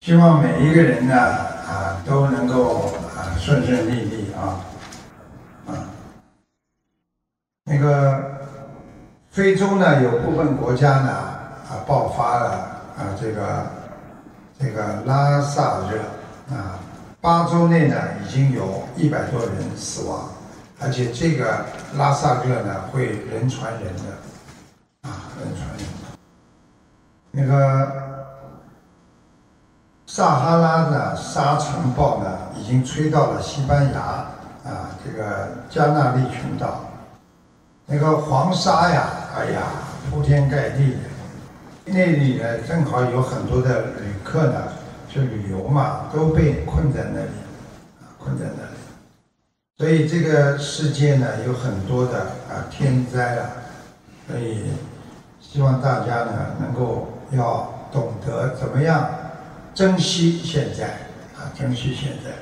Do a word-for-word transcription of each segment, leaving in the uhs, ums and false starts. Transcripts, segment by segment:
希望每一个人呢啊都能够啊顺顺利利啊啊。那个非洲呢有部分国家呢啊爆发了啊这个这个拉萨热啊，八周内呢已经有一百多人死亡，而且这个拉萨热呢会人传人的啊人传人的。那个撒哈拉的沙尘暴呢，已经吹到了西班牙啊，这个加那利群岛，那个黄沙呀，哎呀，铺天盖地的。那里呢，正好有很多的旅客呢，去旅游嘛，都被困在那里，啊，困在那里。所以这个世界呢，有很多的啊天灾啊，所以希望大家呢，能够要懂得怎么样珍惜现在啊，珍惜现在。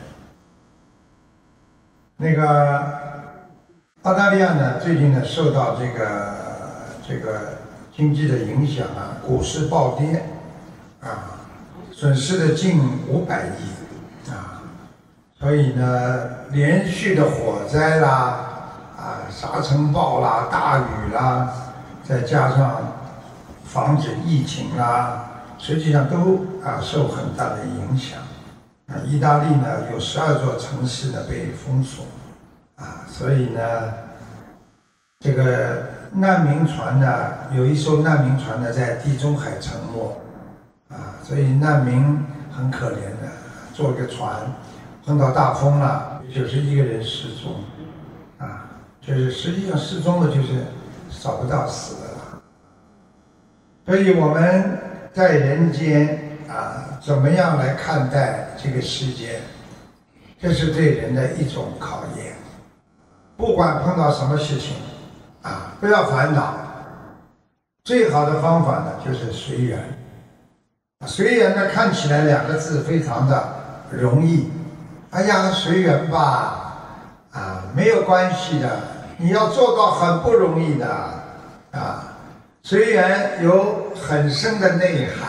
那个澳大利亚呢，最近呢受到这个这个经济的影响啊，股市暴跌啊，损失了近五百亿啊，所以呢，连续的火灾啦啊，沙尘暴啦，大雨啦，再加上防止疫情啦。实际上都啊受很大的影响，啊，意大利呢有十二座城市呢被封锁，啊，所以呢，这个难民船呢有一艘难民船呢在地中海沉没，啊，所以难民很可怜的，坐个船碰到大风了，九十一个人失踪，啊，就是实际上失踪的就是找不到死的了，所以我们在人间啊，怎么样来看待这个世界？这是对人的一种考验。不管碰到什么事情，啊，不要烦恼。最好的方法呢，就是随缘。随缘呢，看起来两个字非常的容易。哎呀，随缘吧，啊，没有关系的。你要做到很不容易的，啊。随缘有很深的内涵。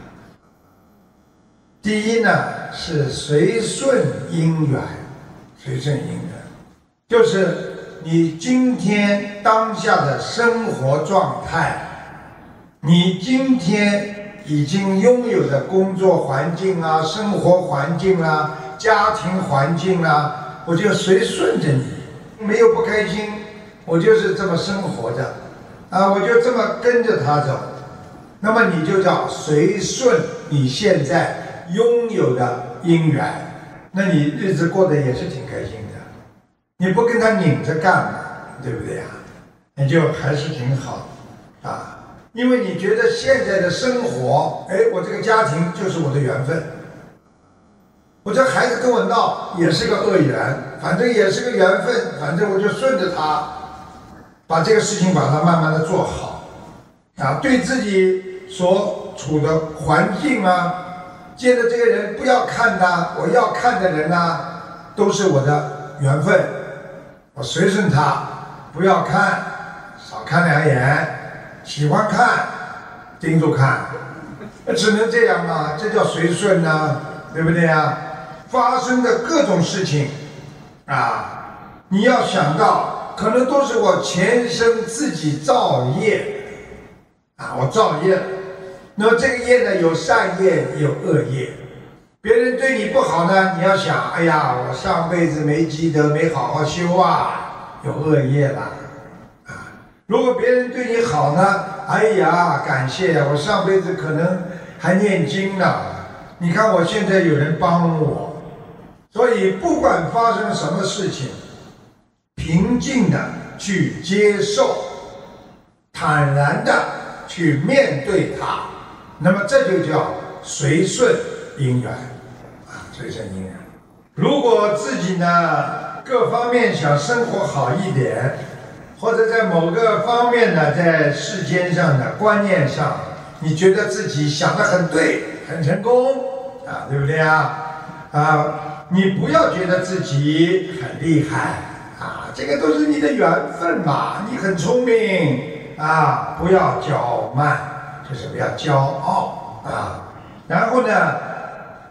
第一呢是随顺因缘，随顺因缘，就是你今天当下的生活状态，你今天已经拥有的工作环境啊、生活环境啊、家庭环境啊，我就随顺着你，没有不开心，我就是这么生活着。啊，我就这么跟着他走，那么你就叫随顺你现在拥有的因缘，那你日子过得也是挺开心的。你不跟他拧着干嘛，对不对呀？你就还是挺好啊，因为你觉得现在的生活，哎，我这个家庭就是我的缘分，我这孩子跟我闹也是个恶缘，反正也是个缘分，反正我就顺着他。把这个事情把它慢慢的做好，啊，对自己所处的环境啊，见着这个人不要看他，我要看的人啊，都是我的缘分，我随顺他，不要看，少看两眼，喜欢看，盯住看，只能这样啊，这叫随顺啊，对不对啊？发生的各种事情，啊，你要想到。可能都是我前生自己造业，啊，我造业了。那么这个业呢，有善业，有恶业。别人对你不好呢，你要想，哎呀，我上辈子没积德，没好好修啊，有恶业了。啊，如果别人对你好呢，哎呀，感谢我上辈子可能还念经呢。你看我现在有人帮我，所以不管发生什么事情。平静的去接受，坦然的去面对它，那么这就叫随顺因缘啊，随顺因缘。如果自己呢各方面想生活好一点，或者在某个方面呢，在世间上的观念上，你觉得自己想得很对，很成功啊，对不对啊？啊，你不要觉得自己很厉害。啊，这个都是你的缘分嘛，你很聪明啊，不要骄慢，就是不要骄傲啊。然后呢，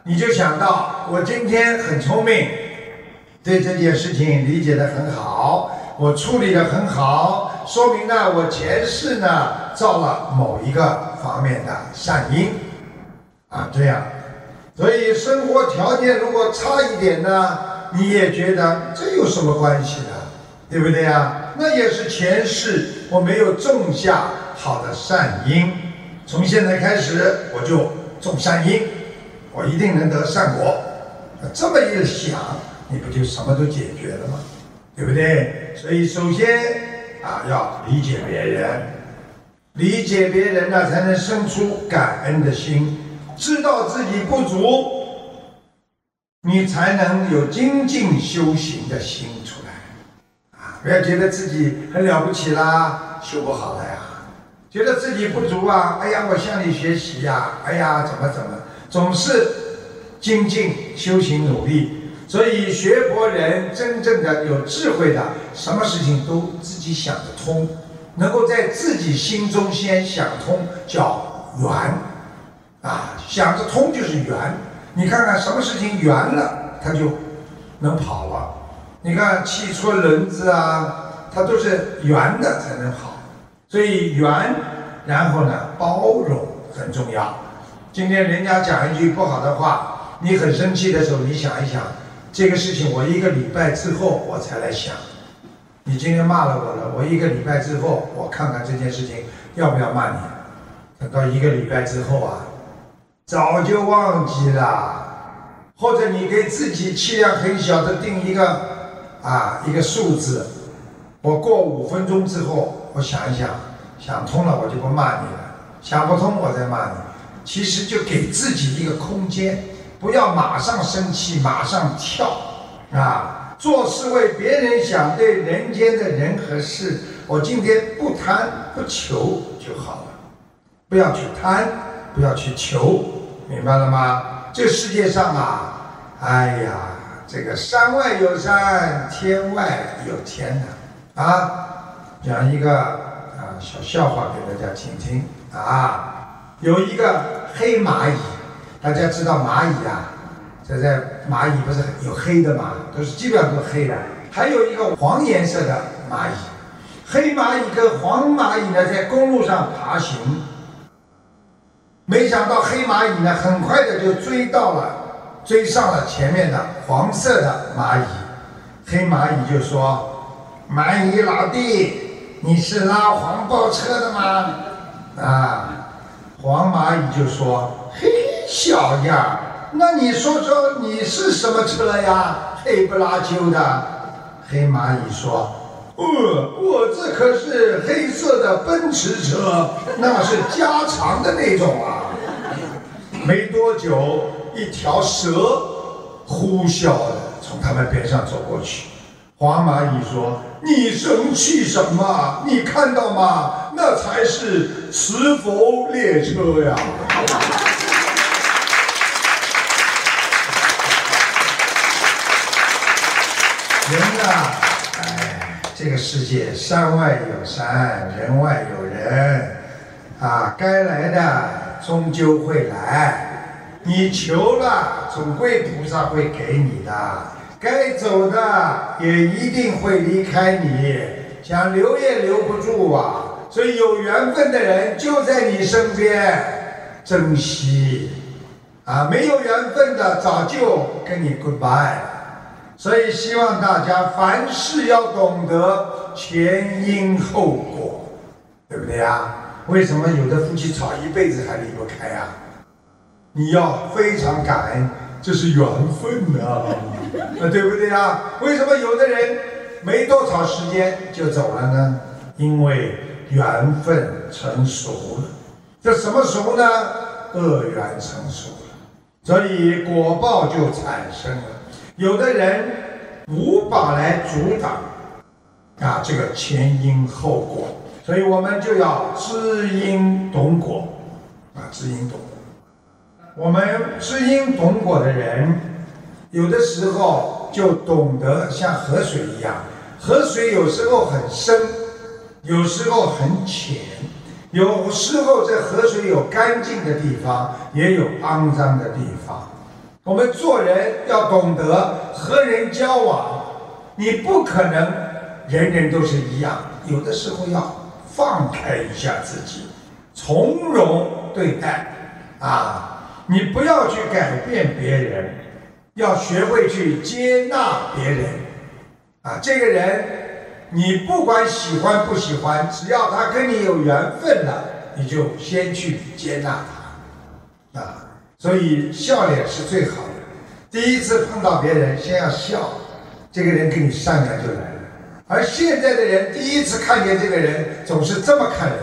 你就想到我今天很聪明，对这件事情理解得很好，我处理得很好，说明呢我前世呢造了某一个方面的善因啊，这样。所以生活条件如果差一点呢，你也觉得这有什么关系呢？对不对啊？那也是前世我没有种下好的善因，从现在开始我就种善因，我一定能得善果。这么一想，你不就什么都解决了吗？对不对？所以首先啊，要理解别人，理解别人呢，才能生出感恩的心。知道自己不足，你才能有精进修行的心出来啊！不要觉得自己很了不起啦，修不好了呀；觉得自己不足啊，哎呀，我向你学习呀，哎呀，怎么怎么，总是精进修行努力。所以学佛人真正的有智慧的，什么事情都自己想得通，能够在自己心中先想通，叫圆。啊，想得通就是圆。你看看什么事情圆了，它就能跑了。你看汽车轮子啊，它都是圆的才能跑。所以圆，然后呢，包容很重要。今天人家讲一句不好的话，你很生气的时候，你想一想，这个事情我一个礼拜之后我才来想。你今天骂了我了，我一个礼拜之后，我看看这件事情要不要骂你。等到一个礼拜之后啊，早就忘记了，或者你给自己气量很小的定一个啊一个数字，我过五分钟之后，我想一想，想通了我就不骂你了，想不通我再骂你。其实就给自己一个空间，不要马上生气，马上跳啊！做事为别人想，对人间的人和事，我今天不贪不求就好了，不要去贪，不要去求。明白了吗？这世界上啊，哎呀，这个山外有山，天外有天呐！啊，讲一个啊小笑话给大家听听啊。有一个黑蚂蚁，大家知道蚂蚁啊，这在蚂蚁不是有黑的嘛，都是基本上都黑的。还有一个黄颜色的蚂蚁，黑蚂蚁跟黄蚂蚁呢在公路上爬行。没想到黑蚂蚁呢，很快的就追到了，追上了前面的黄色的蚂蚁。黑蚂蚁就说：“蚂蚁老弟，你是拉黄包车的吗？”啊，黄蚂蚁就说：“嘿，小样，那你说说你是什么车呀？黑不拉秋的。”黑蚂蚁说：“呃，我这可是黑色的奔驰车，那是加长的那种啊。”没多久，一条蛇呼啸的从他们边上走过去。黄蚂蚁说：“你生气什么？你看到吗？那才是磁浮列车呀！”人啊，哎，这个世界山外有山，人外有人，啊，该来的终究会来。你求了，总归菩萨会给你的。该走的也一定会离开你，想留也留不住啊！所以有缘分的人就在你身边，珍惜啊！没有缘分的早就跟你 goodbye 了。所以希望大家凡事要懂得前因后果，对不对啊？为什么有的夫妻吵一辈子还离不开啊？你要非常感恩，这是缘分啊，对不对啊？为什么有的人没多少时间就走了呢？因为缘分成熟了。这什么熟呢？恶缘成熟了，所以果报就产生了。有的人无法来阻挡啊这个前因后果，所以我们就要知因懂果啊，知因懂果。我们知因懂果的人，有的时候就懂得像河水一样，河水有时候很深，有时候很浅，有时候这河水有干净的地方，也有肮脏的地方。 我们做人要懂得和人交往，你不可能人人都是一样，有的时候要放开一下自己，从容对待啊！你不要去改变别人，要学会去接纳别人啊！这个人，你不管喜欢不喜欢，只要他跟你有缘分了，你就先去接纳他啊！所以笑脸是最好的。第一次碰到别人，先要笑，这个人跟你善良就来了。而现在的人，第一次看见这个人，总是这么看人。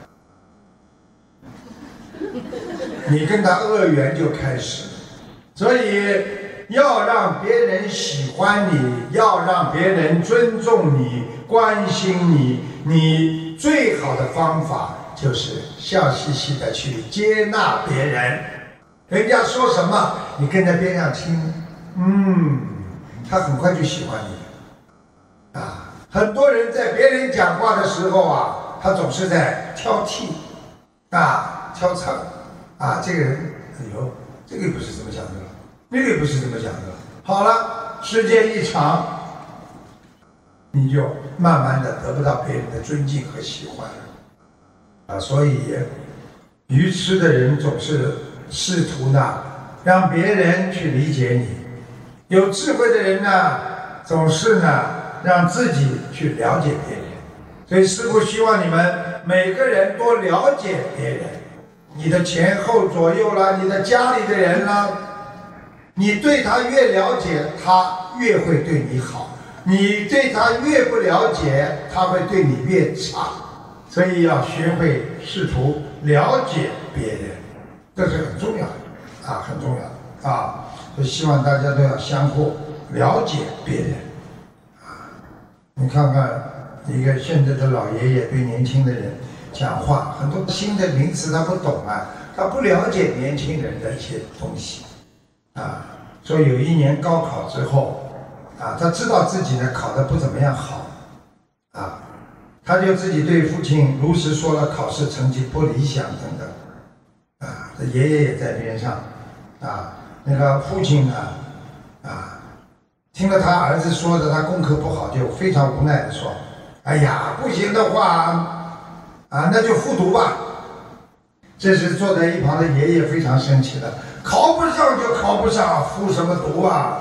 你跟他恶缘就开始了，所以要让别人喜欢你，要让别人尊重你、关心你，你最好的方法就是笑嘻嘻的去接纳别人。人家说什么，你跟在边上听，嗯，他很快就喜欢你。啊，很多人在别人讲话的时候啊，他总是在挑剔，啊，挑刺。啊，这个人，哎呦，这个不是这么讲的，那个不是这么讲的。好了，时间一长，你就慢慢的得不到别人的尊敬和喜欢了。啊，所以愚痴的人总是试图呢让别人去理解你，有智慧的人呢总是呢让自己去了解别人。所以师父希望你们每个人多了解别人。你的前后左右啦，你的家里的人啦，你对他越了解，他越会对你好；你对他越不了解，他会对你越差。所以要学会试图了解别人，这是很重要的啊，很重要的啊。所以希望大家都要相互了解别人啊。你看看一个现在的老爷爷对年轻的人讲话，很多新的名词他不懂啊，他不了解年轻人的一些东西啊。所以有一年高考之后啊，他知道自己呢考得不怎么样好啊，他就自己对父亲如实说了考试成绩不理想等等啊。这爷爷也在边上啊，那个父亲呢啊，听了他儿子说的他功课不好，就非常无奈的说：“哎呀，不行的话。”啊，那就复读吧。这时坐在一旁的爷爷非常生气了，考不上就考不上，复什么读啊？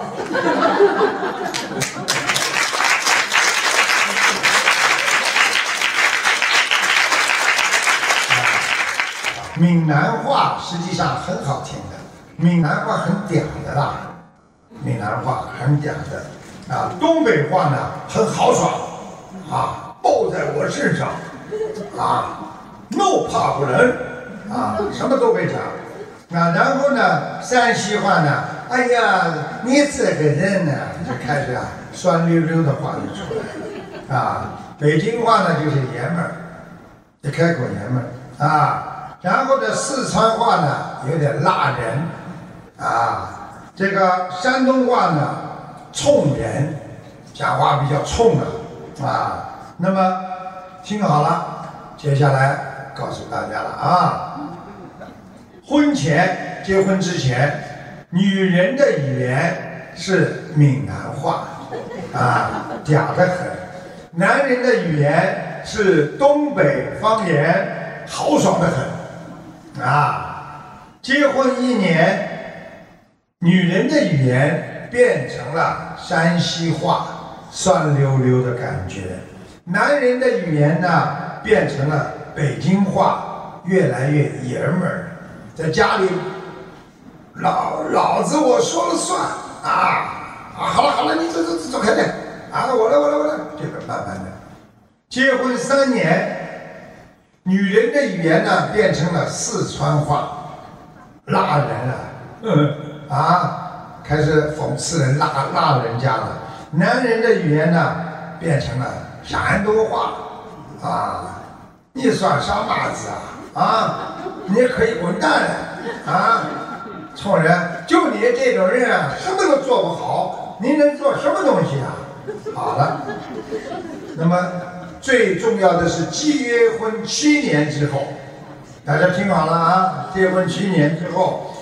闽南话实际上很好听的，闽南话很嗲的啦，闽南话很嗲的啊。东北话呢很豪爽啊，抱在我身上。啊，怒怕不能啊，什么都会讲啊。然后呢，山西话呢，哎呀，你这个人呢，就开始啊，酸溜溜的话就出来啊。北京话呢，就是爷们儿，就开口爷们儿啊。然后呢，四川话呢，有点辣人啊。这个山东话呢，冲人，讲话比较冲的啊。那么听好了。接下来告诉大家了啊，婚前结婚之前，女人的语言是闽南话啊，嗲得很；男人的语言是东北方言，豪爽得很啊。结婚一年，女人的语言变成了山西话，酸溜溜的感觉；男人的语言呢，变成了北京话，越来越爷们儿，在家里，老老子我说了算啊！啊，好了好了，你走走走开点啊！我来我来我来，这个慢慢的。结婚三年，女人的语言呢变成了四川话，辣人了，嗯啊，开始讽刺人辣辣人家了。男人的语言呢变成了山东话。啊，你算啥马子啊？啊，你可以滚蛋了啊！冲人，就你这种人啊，什么都做不好，你能做什么东西啊？好了，那么最重要的是结婚七年之后，大家听好了啊！结婚七年之后，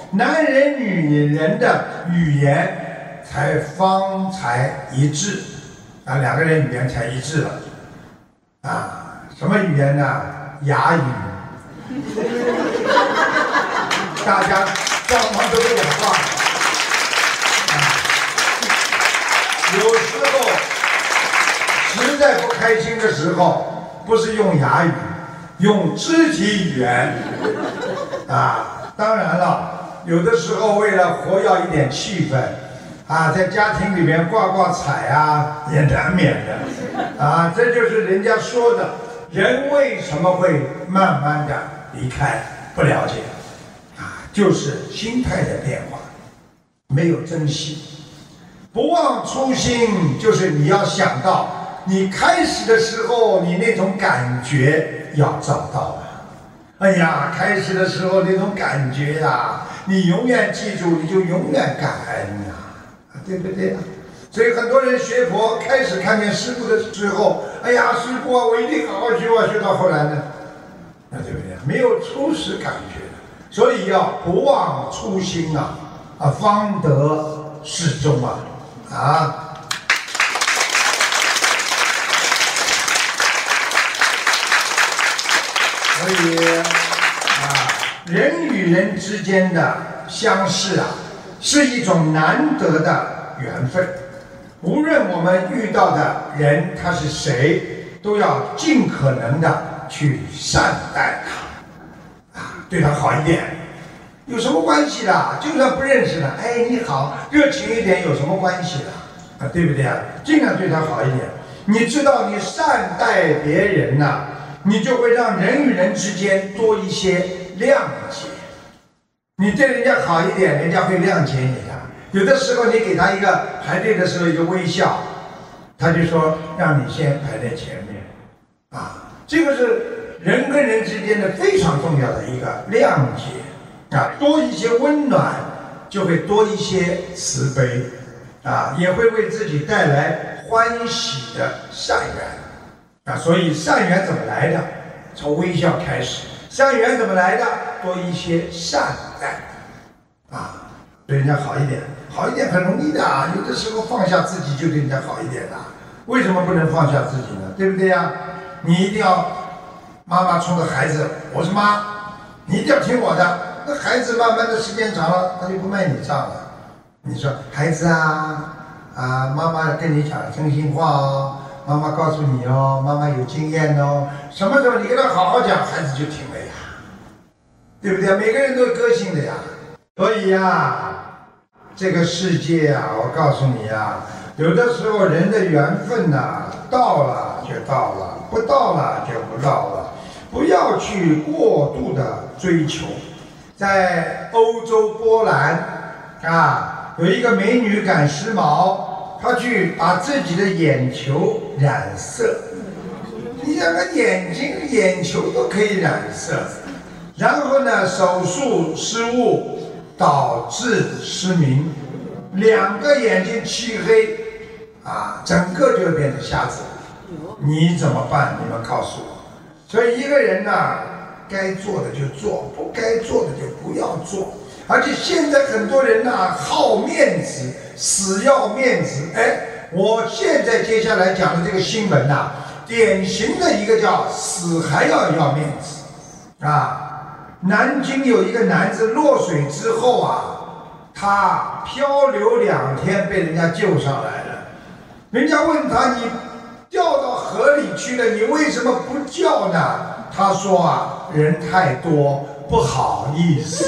男人女人的语言才方才一致啊，两个人语言才一致了啊。什么语言呢？哑语。大家双方都不讲话。啊，有时候实在不开心的时候，不是用哑语，用肢体语言啊。当然了，有的时候为了活跃一点气氛啊，在家庭里面挂挂彩啊，也难免的啊。这就是人家说的，人为什么会慢慢的离开？不了解啊，就是心态的变化，没有珍惜。不忘初心，就是你要想到，你开始的时候，你那种感觉要找到了。哎呀，开始的时候那种感觉呀、啊，你永远记住，你就永远感恩呐、啊，对不对啊？所以很多人学佛，开始看见师父的时候，哎呀，师父啊，我一定好好学啊，学到后来呢，那对不对？没有初始感觉的，所以要不忘初心啊，啊，方得始终啊，啊。所以啊，人与人之间的相识啊，是一种难得的缘分。无论我们遇到的人他是谁，都要尽可能的去善待他，啊，对他好一点。有什么关系的？就算不认识了，哎，你好，热情一点有什么关系的？啊，对不对啊？尽量对他好一点。你知道，你善待别人呐、啊。你就会让人与人之间多一些谅解。你对人家好一点，人家会谅解你的。有的时候你给他一个排队的时候一个微笑，他就说让你先排在前面。啊，这个是人跟人之间的非常重要的一个谅解啊，多一些温暖，就会多一些慈悲啊，也会为自己带来欢喜的善缘。啊，所以善缘怎么来的？从微笑开始。善缘怎么来的？多一些善待，啊，对人家好一点，好一点很容易的啊。有的时候放下自己就对人家好一点的。为什么不能放下自己呢？对不对呀？你一定要，妈妈冲着孩子，我是妈，你一定要听我的。那孩子慢慢的时间长了，他就不卖你账了。你说孩子啊啊，妈妈跟你讲真心话哦。妈妈告诉你哦，妈妈有经验哦，什么时候你跟他好好讲，孩子就听了呀，对不对？每个人都有个性的呀。所以呀，这个世界啊，我告诉你啊，有的时候人的缘分呐、啊，到了就到了，不到了就不到了，不要去过度的追求。在欧洲波兰啊，有一个美女赶时髦。他去把自己的眼球染色，你想看眼睛、眼球都可以染色，然后呢，手术失误导致失明，两个眼睛漆黑，啊，整个就变成瞎子。你怎么办？你们告诉我。所以一个人呢、啊，该做的就做，不该做的就不要做。而且现在很多人呐、啊，好面子，死要面子。哎，我现在接下来讲的这个新闻呐、啊，典型的一个叫死还要要面子啊。南京有一个男子落水之后啊，他漂流两天被人家救上来了。人家问他，你掉到河里去了，你为什么不叫呢？他说啊，人太多。不好意思，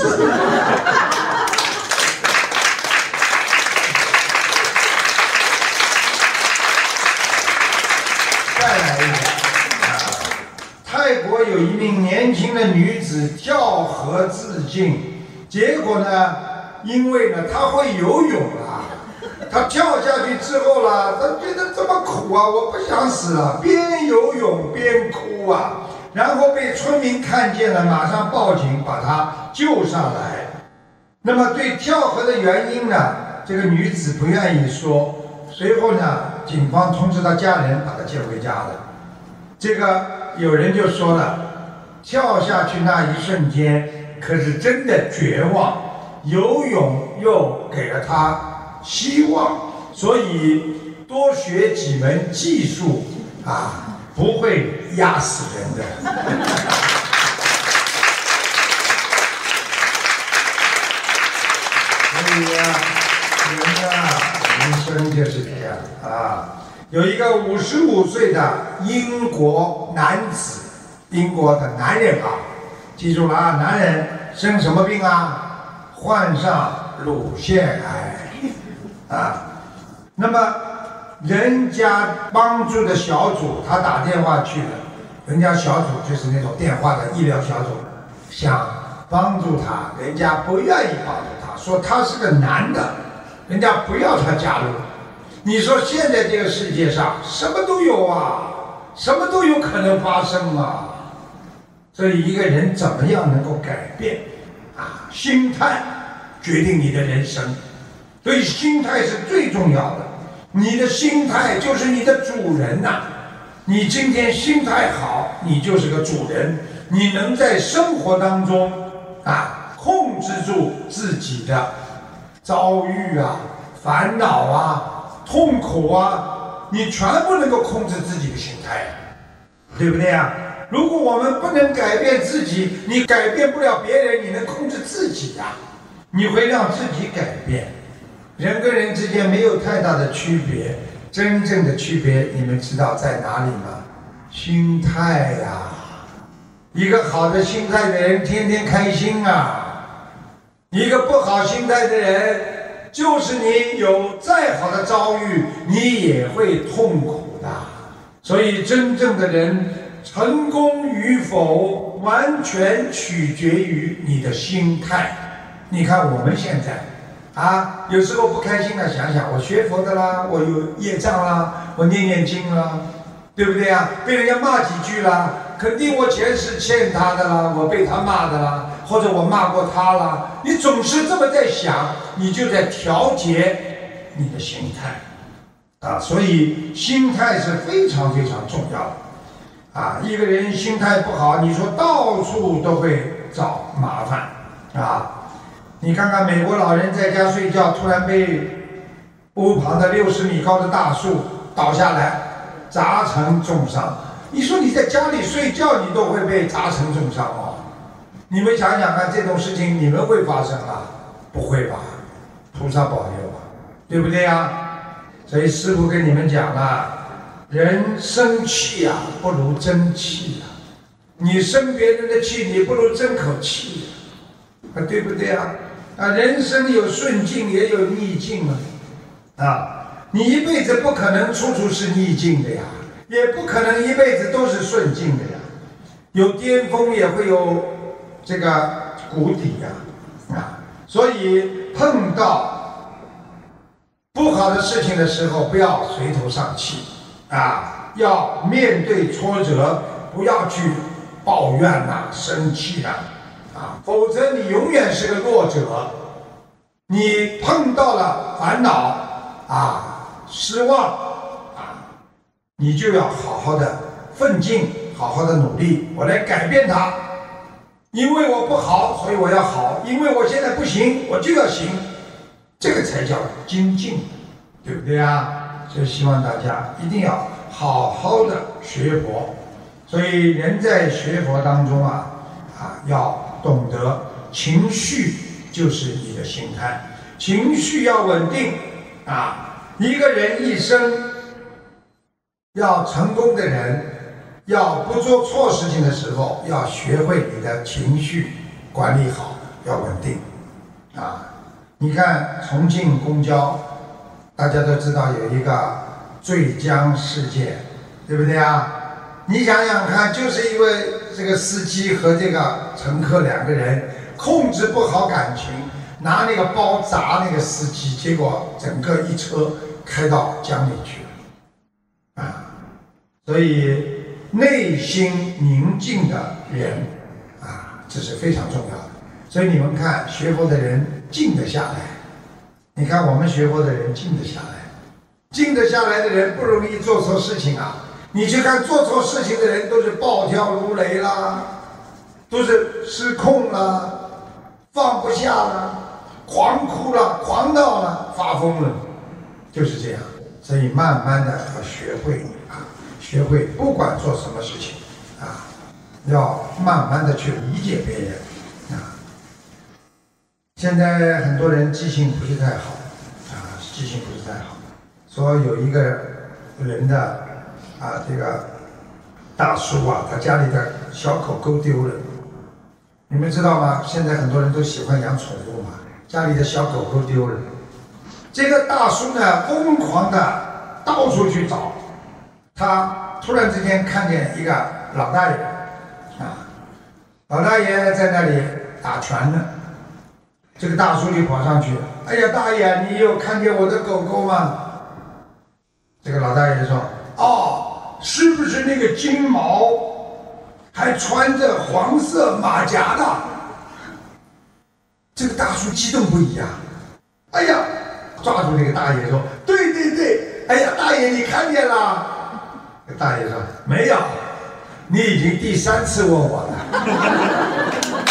再来一个啊！泰国有一名年轻的女子跳河自尽，结果呢，因为呢她会游泳啊，她跳下去之后啦，她觉得这么苦啊，我不想死了，边游泳边哭啊。然后被村民看见了，马上报警把他救上来。那么对跳河的原因呢，这个女子不愿意说。随后呢，警方通知他家人把他接回家了。这个有人就说了，跳下去那一瞬间可是真的绝望， 游泳又给了他希望，所以多学几门技术啊，不会压死人的。所以呀、啊，人啊，人生就是这样啊。有一个五十五岁的英国男子，英国的男人啊，记住了啊，男人生什么病啊？患上乳腺癌啊。那么人家帮助的小组，他打电话去了，人家小组就是那种电话的医疗小组，想帮助他，人家不愿意帮助他，说他是个男的，人家不要他加入。你说现在这个世界上什么都有啊，什么都有可能发生啊。所以一个人怎么样能够改变啊？心态决定你的人生，所以心态是最重要的。你的心态就是你的主人呐、啊。你今天心态好，你就是个主人，你能在生活当中啊控制住自己的遭遇啊、烦恼啊、痛苦啊，你全部能够控制自己的心态，对不对啊？如果我们不能改变自己，你改变不了别人，你能控制自己呀、啊？你会让自己改变。人跟人之间没有太大的区别，真正的区别你们知道在哪里吗？心态呀、啊！一个好的心态的人天天开心啊，一个不好心态的人，就是你有再好的遭遇，你也会痛苦的。所以真正的人成功与否，完全取决于你的心态。你看我们现在啊，有时候不开心了，想想我学佛的啦，我有业障啦，我念念经啦，对不对啊？被人家骂几句啦，肯定我前世欠他的啦，我被他骂的啦，或者我骂过他啦。你总是这么在想，你就在调节你的心态啊。所以心态是非常非常重要的啊。一个人心态不好，你说到处都会找麻烦啊。你看看美国老人在家睡觉，突然被屋旁的六十米高的大树倒下来，砸成重伤。你说你在家里睡觉，你都会被砸成重伤哦。你们想想看，这种事情你们会发生吗？不会吧，菩萨保佑啊，对不对啊？所以师父跟你们讲了，人生气啊，不如争气啊。你生别人的气，你不如争口气啊，对不对啊？啊，人生有顺境也有逆境啊，啊，你一辈子不可能处处是逆境的呀，也不可能一辈子都是顺境的呀，有巅峰也会有这个谷底呀，啊，所以碰到不好的事情的时候，不要垂头丧气啊，要面对挫折，不要去抱怨呐、生气呐。啊，否则你永远是个弱者。你碰到了烦恼啊、失望啊，你就要好好的奋进，好好的努力，我来改变它。因为我不好，所以我要好；因为我现在不行，我就要行。这个才叫精进，对不对啊？所以希望大家一定要好好的学佛。所以人在学佛当中啊，啊要懂得情绪就是你的心态，情绪要稳定啊！一个人一生要成功的人，要不做错事情的时候，要学会你的情绪管理好，要稳定啊！你看重庆公交，大家都知道有一个坠江事件，对不对啊？你想想看，就是因为这个司机和这个乘客两个人控制不好感情，拿那个包砸那个司机，结果整个一车开到江里去了啊！所以内心宁静的人啊，这是非常重要的。所以你们看，学佛的人静得下来。你看我们学佛的人静得下来，静得下来的人不容易做错事情啊。你去看做错事情的人，都是暴跳如雷啦，都是失控啦，放不下啦， 狂哭了，狂闹了，发疯了，就是这样。所以慢慢的要学会啊，学会不管做什么事情啊，要慢慢的去理解别人啊。现在很多人记性不是太好啊，记性不是太好。说有一个人的啊，这个大叔啊，他家里的小狗狗丢了。你们知道吗？现在很多人都喜欢养宠物嘛，家里的小狗狗丢了。这个大叔呢，疯狂的到处去找。他突然之间看见一个老大爷，啊，老大爷在那里打拳呢。这个大叔就跑上去，哎呀，大爷，你有看见我的狗狗吗？这个老大爷说：“哦，是不是那个金毛，还穿着黄色马甲的？”这个大叔激动不已啊！哎呀，抓住那个大爷说：“对对对，哎呀，大爷你看见了？”大爷说：“没有，你已经第三次问我了。”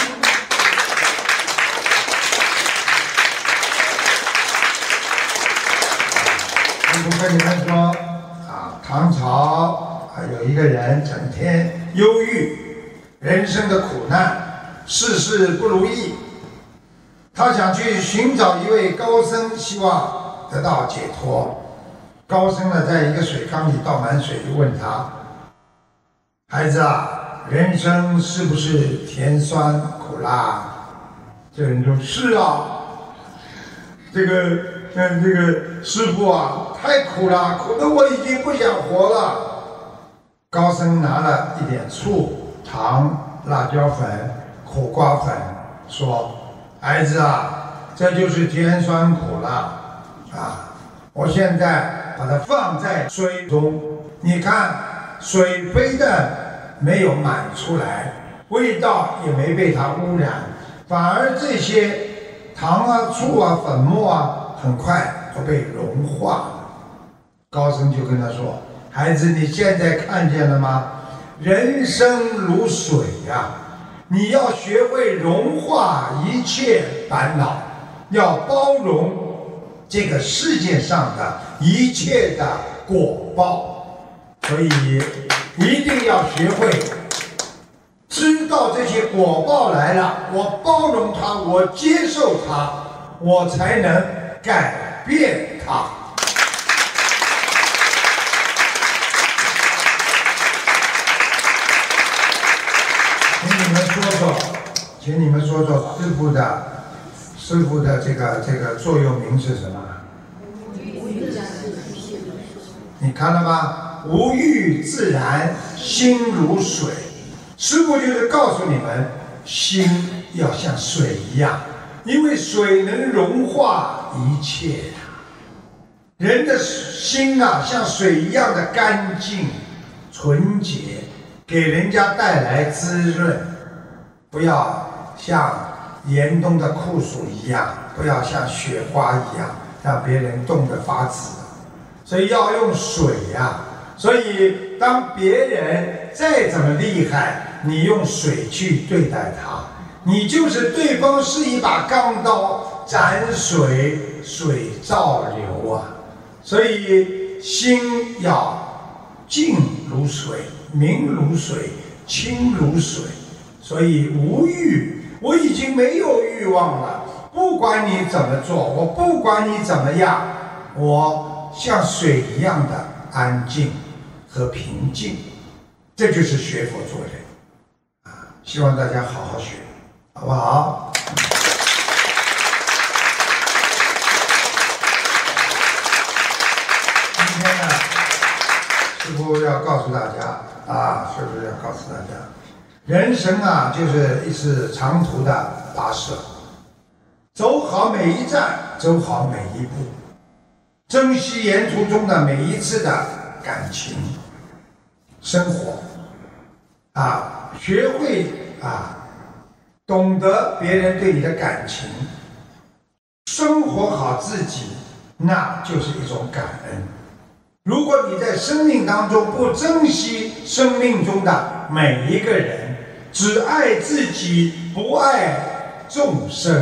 我跟你们说啊，唐朝啊有一个人整天忧郁，人生的苦难，事事不如意。他想去寻找一位高僧，希望得到解脱。高僧呢，在一个水缸里倒满水，就问他：“孩子啊，人生是不是甜酸苦辣？”这人说：“是啊。”这个，嗯，这个师傅啊，太苦了，苦得我已经不想活了。高僧拿了一点醋、糖、辣椒粉、苦瓜粉，说：“孩子啊，这就是甜酸苦辣啊！我现在把它放在水中，你看，水非但没有满出来，味道也没被它污染，反而这些糖啊、醋啊、粉末啊，很快都被融化了。”高僧就跟他说：“孩子，你现在看见了吗？人生如水呀、啊，你要学会融化一切烦恼，要包容这个世界上的一切的果报，所以一定要学会知道这些果报来了，我包容它，我接受它，我才能改变它。”请你们说说，请你们说说师父的师父的这个这个座右铭是什么？你看了吗？无欲自然，心如水。师父就是告诉你们，心要像水一样，因为水能融化一切。人的心啊，像水一样的干净、纯洁，给人家带来滋润。不要像严冬的酷暑一样，不要像雪花一样，让别人冻得发紫。所以要用水呀、啊。所以当别人再怎么厉害，你用水去对待他，你就是对方是一把钢刀，斩水，水照流啊。所以心要静如水，明如水，清如水。所以无欲，我已经没有欲望了。不管你怎么做，我不管你怎么样，我像水一样的安静和平静。这就是学佛做人啊！希望大家好好学，好不好？今天呢，师父要告诉大家啊，是不是要告诉大家？人生啊，就是一次长途的跋涉，走好每一站，走好每一步，珍惜沿途中的每一次的感情、生活，啊，学会啊，懂得别人对你的感情，生活好自己，那就是一种感恩。如果你在生命当中不珍惜生命中的每一个人，只爱自己不爱众生，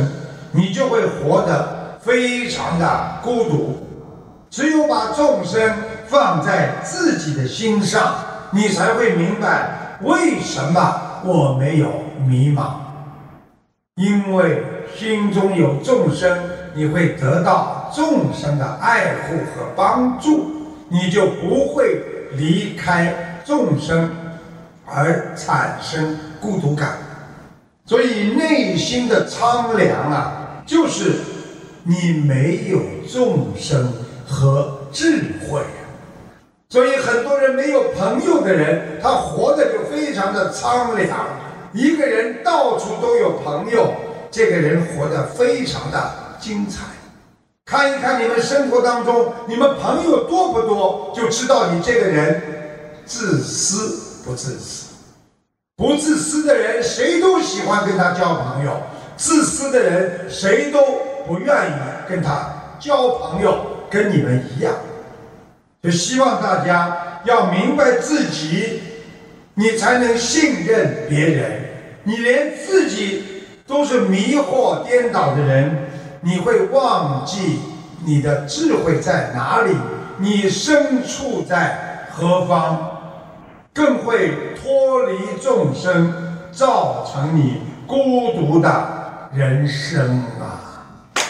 你就会活得非常的孤独。只有把众生放在自己的心上，你才会明白为什么我没有迷茫。因为心中有众生，你会得到众生的爱护和帮助，你就不会离开众生而产生孤独感。所以内心的苍凉啊，就是你没有众生和智慧。所以很多人没有朋友的人，他活得就非常的苍凉。一个人到处都有朋友，这个人活得非常的精彩。看一看你们生活当中，你们朋友多不多，就知道你这个人自私不自私。不自私的人，谁都喜欢跟他交朋友；自私的人，谁都不愿意跟他交朋友，跟你们一样。就希望大家要明白自己，你才能信任别人。你连自己都是迷惑颠倒的人，你会忘记你的智慧在哪里，你身处在何方，更会脱离众生，造成你孤独的人生啊！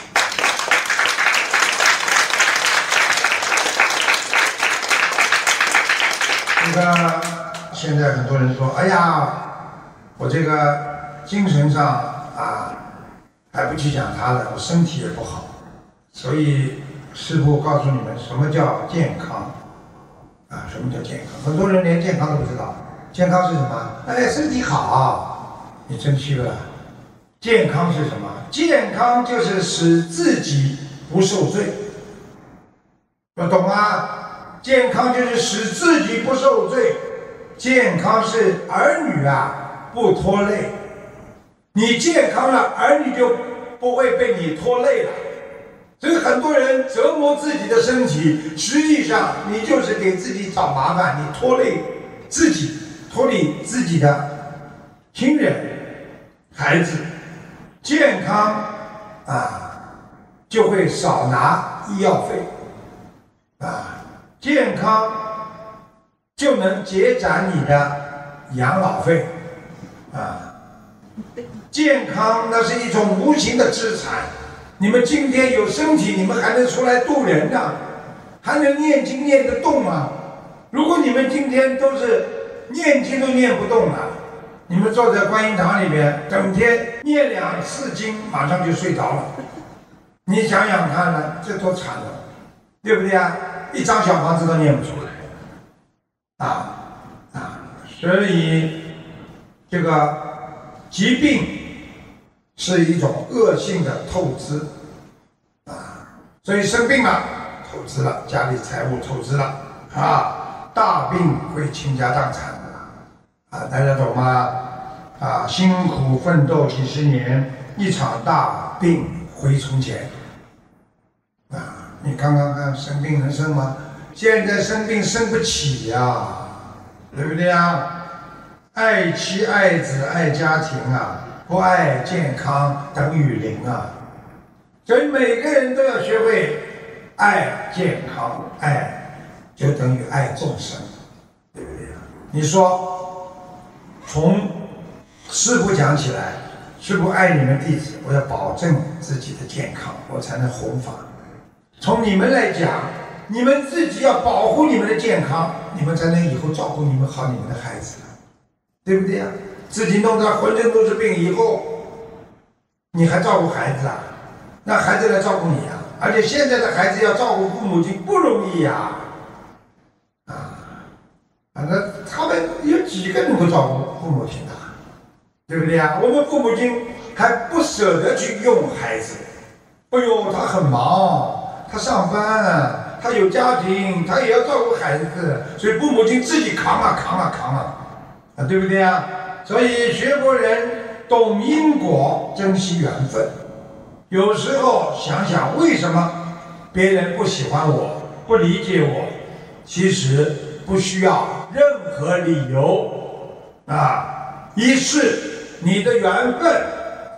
这个现在很多人说，哎呀，我这个精神上啊，还不去讲他的，我身体也不好，所以师父告诉你们什么叫健康啊？什么叫健康？很多人连健康都不知道。健康是什么？哎，身体好，你真虚了。健康是什么？健康就是使自己不受罪，要懂吗？健康就是使自己不受罪，健康是儿女啊不拖累。你健康了，儿女就不会被你拖累了。所以很多人折磨自己的身体，实际上你就是给自己找麻烦，你拖累自己，拖累自己的亲人、孩子。健康啊，就会少拿医药费啊，健康就能节攒你的养老费啊。健康那是一种无形的资产。你们今天有身体，你们还能出来度人呢，还能念经念得动吗？如果你们今天都是念经都念不动了，你们坐在观音堂里面，整天念两次经，马上就睡着了。你想想看呢，这多惨了，对不对啊？一张小房子都念不出来，啊啊！所以这个疾病是一种恶性的透支啊，所以生病了，透支了，家里财务透支了啊，大病会倾家荡产的啊，大家懂吗？啊，辛苦奋斗几十年，一场大病回从前啊！你刚刚看生病能生吗？现在生病生不起呀、啊，对不对呀？爱妻爱子爱家庭啊，不爱健康等于零啊！所以每个人都要学会爱健康，爱就等于爱众生，对不对呀？你说从师父讲起来，师父爱你们弟子，我要保证自己的健康，我才能弘法。从你们来讲，你们自己要保护你们的健康，你们才能以后照顾你们好你们的孩子，对不对呀？自己弄得浑身都是病以后，你还照顾孩子啊？那孩子来照顾你啊？而且现在的孩子要照顾父母亲不容易呀！啊，啊，那他们有几个能够照顾父母亲的？对不对呀？我们父母亲还不舍得去用孩子，哎呦，他很忙，他上班，他有家庭，他也要照顾孩子，所以父母亲自己扛啊扛啊扛啊，啊，对不对呀？所以学佛人懂因果，珍惜缘分。有时候想想，为什么别人不喜欢我，不理解我？其实不需要任何理由啊，一是你的缘分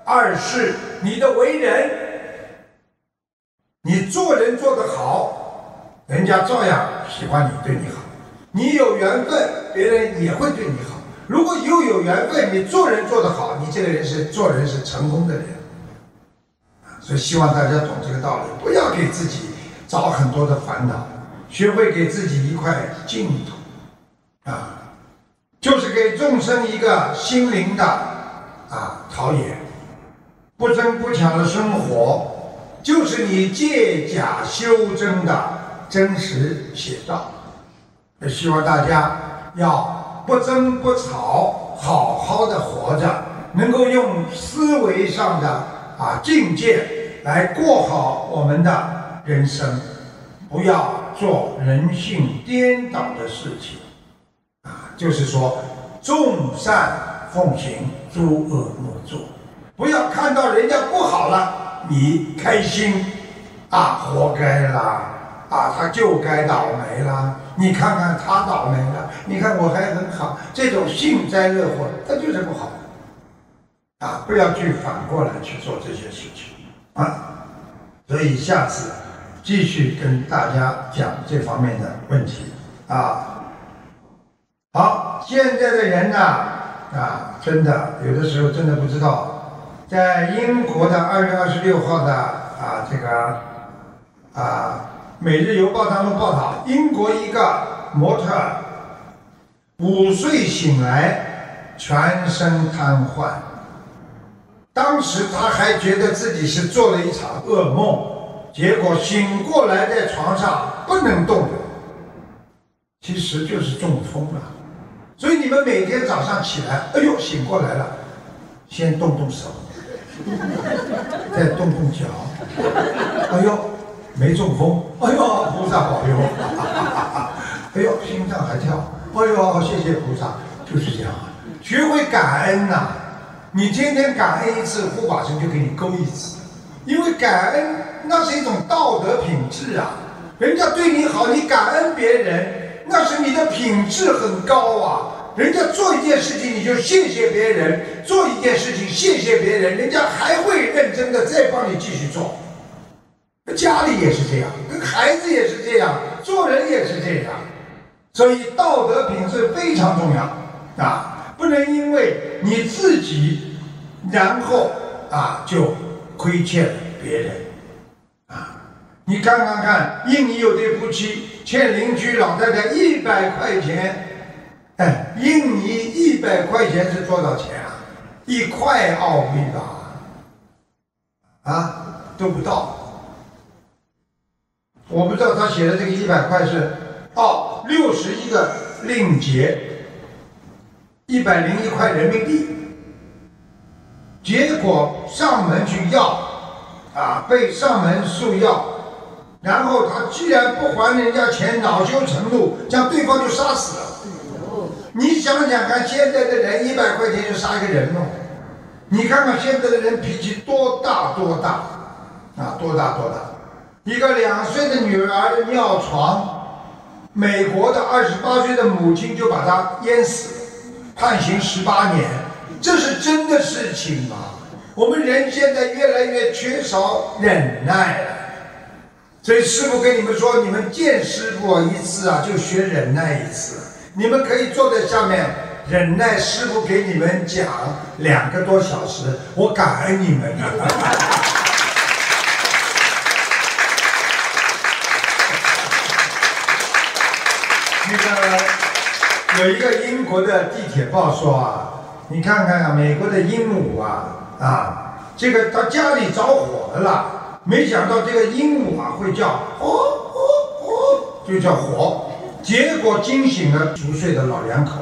二是你的为人，你做人做得好，人家照样喜欢你，对你好。你有缘分，别人也会对你好。如果又有缘分，你做人做得好，你这个人是做人是成功的人。所以希望大家懂这个道理，不要给自己找很多的烦恼，学会给自己一块净土啊，就是给众生一个心灵的啊陶冶。不争不抢的生活，就是你借假修真的真实写照。希望大家要不争不吵，好好的活着，能够用思维上的啊境界来过好我们的人生，不要做人性颠倒的事情啊，就是说众善奉行，诸恶莫作。不要看到人家不好了，你开心啊，活该啦啊，他就该倒霉啦。你看看他倒霉了，你看我还很好，这种幸灾乐祸，他就是不好啊！不要去反过来去做这些事情啊！所以下次继续跟大家讲这方面的问题啊。好，现在的人呢啊，真的有的时候真的不知道。在英国的二月二十六号的啊这个啊《每日邮报》当中报道，英国一个模特五岁醒来全身瘫痪，当时他还觉得自己是做了一场噩梦，结果醒过来在床上不能动的，其实就是中风了。所以你们每天早上起来，哎呦醒过来了，先动动手。再动动脚，哎呦，没中风，哎呦，菩萨保佑，哎呦，心脏还跳，哎呦，谢谢菩萨，就是这样啊，学会感恩呐、啊，你天天感恩一次，护法神就给你勾一次，因为感恩那是一种道德品质啊，人家对你好，你感恩别人，那是你的品质很高啊。人家做一件事情你就谢谢别人，做一件事情谢谢别人，人家还会认真的再帮你继续做。家里也是这样，跟孩子也是这样，做人也是这样。所以道德品质非常重要啊，不能因为你自己然后啊就亏欠了别人啊。你看看看，印尼有对夫妻欠邻居老太太一百块钱。哎，印尼一百块钱是多少钱啊？一块澳币吧？啊，都不到。我不知道他写的这个一百块是哦，六十一个令节，一百零一块人民币。结果上门去要，啊，被上门诉要，然后他居然不还人家钱，恼羞成怒，将对方就杀死了。你想想看，现在的人一百块钱就杀一个人了。你看看现在的人脾气多大多大啊，多大多大！一个两岁的女儿尿床，美国的二十八岁的母亲就把她淹死，判刑十八年，这是真的事情吗？我们人现在越来越缺少忍耐了，所以师父跟你们说，你们见师父一次啊，就学忍耐一次。你们可以坐在下面忍耐师父给你们讲两个多小时，我感恩你们啊！那个有一个英国的地铁报说啊，你看看啊，美国的鹦鹉啊啊，这个他家里着火了，没想到这个鹦鹉啊会叫哦哦哦，就叫火。结果惊醒了熟睡的老两口，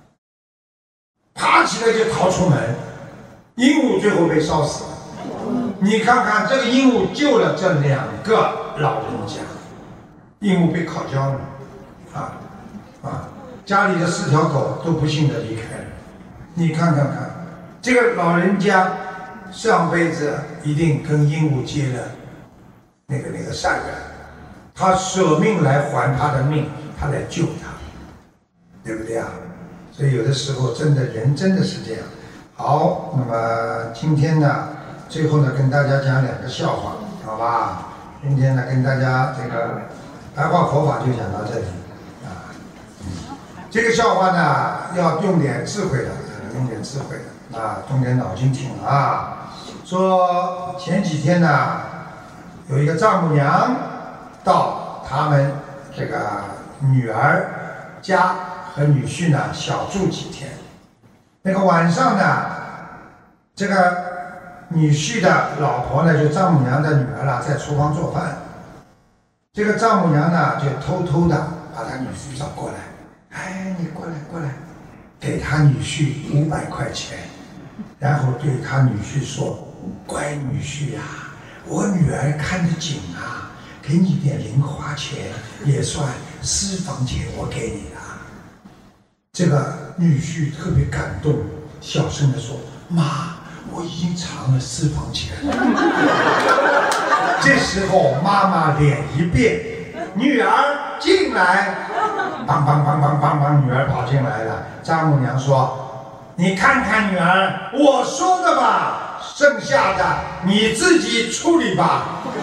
爬起来就逃出门，鹦鹉最后被烧死了。你看看这个鹦鹉救了这两个老人家，鹦鹉被烤焦了，啊啊，家里的四条狗都不幸的离开了。你看看看，这个老人家上辈子一定跟鹦鹉结了那个那个善缘，他舍命来还他的命。他来救他，对不对啊？所以有的时候真的人真的是这样。 好，那么今天呢，最后呢，跟大家讲两个笑话，好吧？今天呢，跟大家这个白话佛法就讲到这里啊。嗯、这个笑话呢，要用点智慧的，用点智慧的啊，动点脑筋听啊。说前几天呢，有一个丈母娘到他们这个女儿家和女婿呢小住几天。那个晚上呢，这个女婿的老婆呢，就丈母娘的女儿啦，在厨房做饭。这个丈母娘呢，就偷偷的把她女婿找过来，哎，你过来过来，给他女婿五百块钱，然后对他女婿说：“乖女婿呀、啊，我女儿看得紧啊，给你点零花钱，也算私房钱，我给你了。”这个女婿特别感动，小声地说：“妈，我已经藏了私房钱了。”这时候妈妈脸一变，女儿进来，梆梆梆梆梆梆，女儿跑进来了。丈母娘说：“你看看女儿，我说的吧，剩下的你自己处理吧。”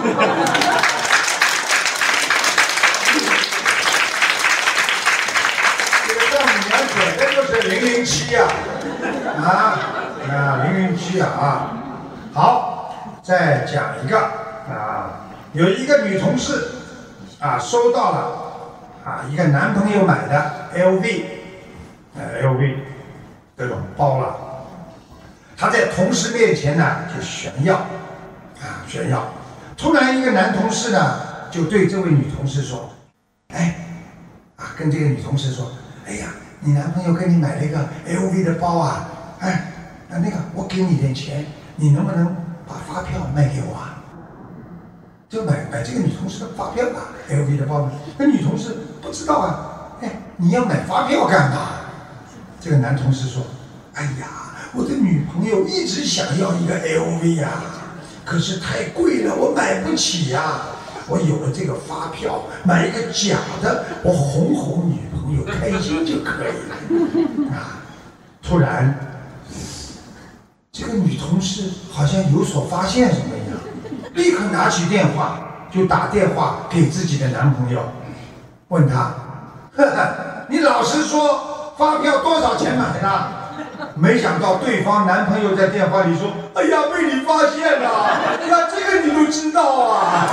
给的就是零零七呀，啊啊零零七啊！好，再讲一个啊，有一个女同事啊，收到了啊一个男朋友买的 L V， 呃 L V 这种包了，她在同事面前呢就炫耀啊炫耀。突然一个男同事呢就对这位女同事说：“哎啊，跟这个女同事说，哎呀。”你男朋友给你买了一个 L V 的包啊，哎，那那个我给你点钱，你能不能把发票卖给我啊？就买买这个女同事的发票啊 ，L V 的包。那女同事不知道啊，哎，你要买发票干嘛？这个男同事说：“哎呀，我的女朋友一直想要一个 L V 啊，可是太贵了，我买不起呀、啊。我有了这个发票，买一个假的，我哄哄女朋友开心就可以了。”啊！突然，这个女同事好像有所发现什么一样，立刻拿起电话就打电话给自己的男朋友，问他：“呵呵，你老实说，发票多少钱买的？”没想到对方男朋友在电话里说：“哎呀，被你发现了！哎呀，这个你都知道啊！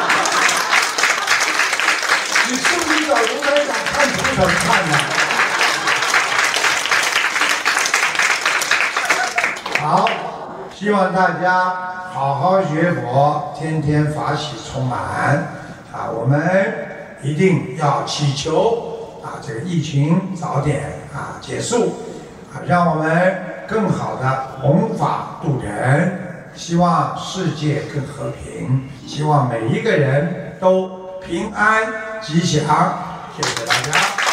你是不是找卢台长看图腾看的？”好，希望大家好好学佛，天天法喜充满啊！我们一定要祈求啊，这个疫情早点啊结束。让我们更好的弘法度人，希望世界更和平，希望每一个人都平安吉祥。谢谢大家。